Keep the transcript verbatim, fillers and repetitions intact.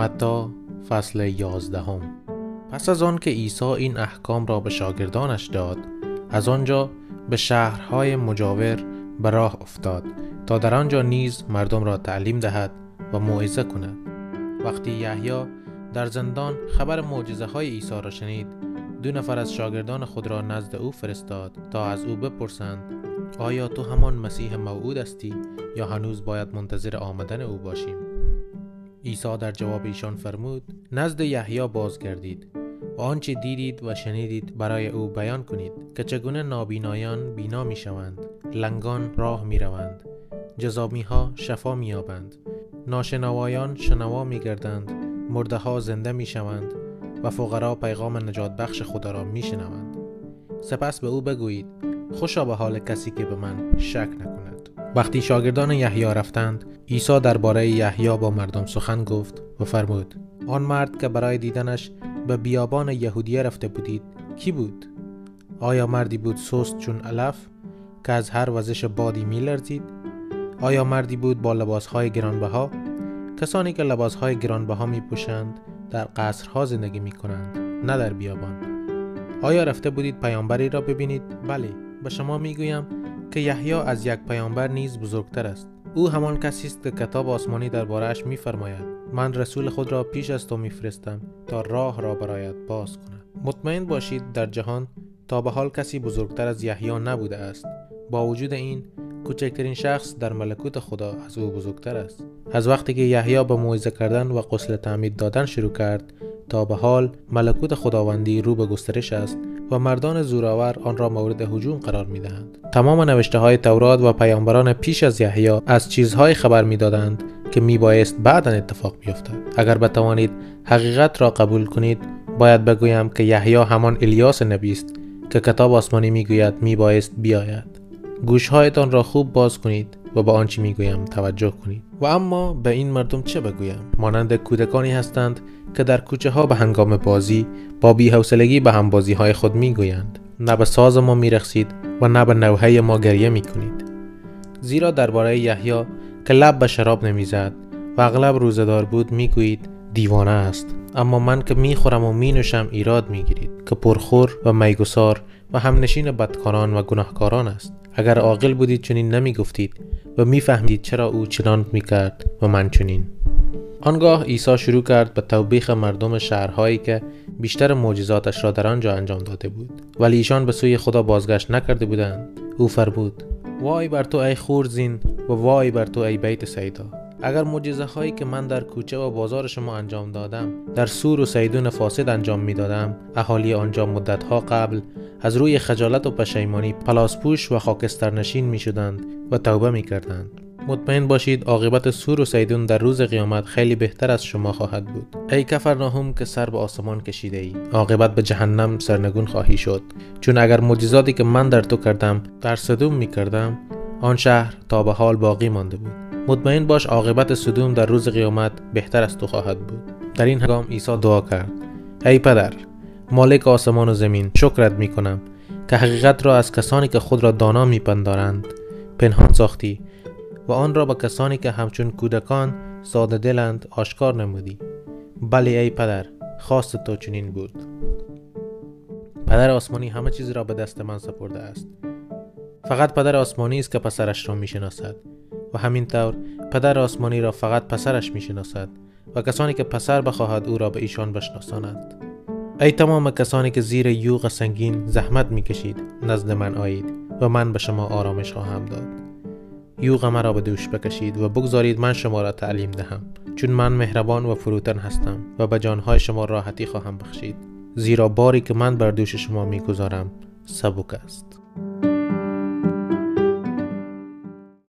متی فصل یازدهم. پس از آن که عیسی این احکام را به شاگردانش داد، از آنجا به شهرهای مجاور به راه افتاد تا در آنجا نیز مردم را تعلیم دهد و موعظه کند. وقتی یحیی در زندان خبر معجزه های عیسی را شنید، دو نفر از شاگردان خود را نزد او فرستاد تا از او بپرسند: آیا تو همان مسیح موعود هستی یا هنوز باید منتظر آمدن او باشیم؟ عیسی در جواب ایشان فرمود: نزد یحیی بازگردید و آنچه دیدید و شنیدید برای او بیان کنید که چگونه نابینایان بینا می شوند، لنگان راه می روند، جذامی ها شفا می یابند، ناشنوایان شنوا می گردند، مرده ها زنده می شوند و فقرا پیغام نجات بخش خدا را می شنوند. سپس به او بگویید: خوشا به حال کسی که به من شک نکند. وقتی شاگردان یحیی رفتند، عیسی درباره یحیی با مردم سخن گفت و فرمود: آن مرد که برای دیدنش به بیابان یهودیه رفته بودید کی بود؟ آیا مردی بود سست چون علف که از هر وزش بادی می لرزید؟ آیا مردی بود با لباسهای گرانبها؟ کسانی که لباسهای گرانبها می پوشند در قصرها زندگی می کنند، نه در بیابان. آیا رفته بودید پیامبری را ببینید؟ بله، به شما می گویم که یحیی از یک پیامبر نیز بزرگتر است. او همان کسی است که کتاب آسمانی درباره‌اش می‌فرماید: من رسول خود را پیش از تو می‌فرستم تا راه را برایت باز کند. مطمئن باشید در جهان تا به حال کسی بزرگتر از یحیی نبوده است. با وجود این، کوچکترین شخص در ملکوت خدا از او بزرگتر است. از وقتی که یحیی به موعظه کردن و غسل تعمید دادن شروع کرد تا به حال ملکوت خداوندی رو به گسترش است و مردان زورآور آن را مورد هجوم قرار می‌دهند. تمام نوشته های تورات و پیامبران پیش از یحیی از چیزهای خبر می‌دادند که میبایست بعداً اتفاق بیفتد. اگر بتوانید حقیقت را قبول کنید، باید بگویم که یحیی همان الیاس نبی است که کتاب آسمانی میگوید میبایست بیاید. گوشهایتان را خوب باز کنید و به آنچه میگویم توجه کنید. و اما به این مردم چه بگویم؟ مانند کودکانی هستند که در کوچه ها به هنگام بازی با بی‌حوصلگی به همبازی های خود میگویند: نه به ساز ما میرقصید و نه به نوحه ما گریه میکنید. زیرا درباره یحیی که لب به شراب نمیزد و اغلب روزه‌دار بود میگویید دیوانه است، اما من که میخورم و مینوشم ایراد میگیرید که پرخور و میگسار و همنشین بدکاران و گناهکاران است. اگر عاقل بودید چنین نمیگفتید و میفهمید چرا او چنان میکرد و من چنین. آنگاه عیسی شروع کرد به توبیخ مردم شهرهایی که بیشتر معجزاتش را در آنجا انجام داده بود، ولی ایشان به سوی خدا بازگشت نکرده بودند. او فرمود: وای بر تو ای خورزین و وای بر تو ای بیت سیدا! اگر معجزه هایی که من در کوچه و بازار شما انجام دادم در سور و سیدون فاسد انجام می دادم، اهالی آنجا مدت ها قبل از روی خجالت و پشیمانی پلاسپوش و خاکسترنشین می شدند و توبه می کردند. مطمئن باشید عاقبت سور و سیدون در روز قیامت خیلی بهتر از شما خواهد بود. ای کفرناهم که سر به آسمان کشیده ای، عاقبت به جهنم سرنگون خواهی شد. چون اگر معجزاتی که من در تو کردم در سدوم می کردم، آن شهر تا به حال باقی مانده بود. مطمئن باش عاقبت سدوم در روز قیامت بهتر از تو خواهد بود. در این هنگام عیسی دعا کرد: ای پدر، مالک آسمان و زمین، شکرت می کنم که حقیقت را از کسانی که خود را دانا می پندارند پنهان ساختی و آن را به کسانی که همچون کودکان ساده دلند آشکار نمودی. بلی ای پدر، خواست تو چنین بود. پدر آسمانی همه چیز را به دست من سپرده است. فقط پدر آسمانی است که پسرش را می شناسد و همینطور پدر آسمانی را فقط پسرش می شناسد و کسانی که پسر بخواهد او را به ایشان بشناساند. ای تمام کسانی که زیر یوغ سنگین زحمت می کشید، نزد من آیید و من به شما آرامش خواهم داد. یوغ مرا به دوش بکشید و بگذارید من شما را تعلیم دهم، چون من مهربان و فروتن هستم و به جانهای شما راحتی خواهم بخشید، زیرا باری که من بر دوش شما می گذارم سبک است.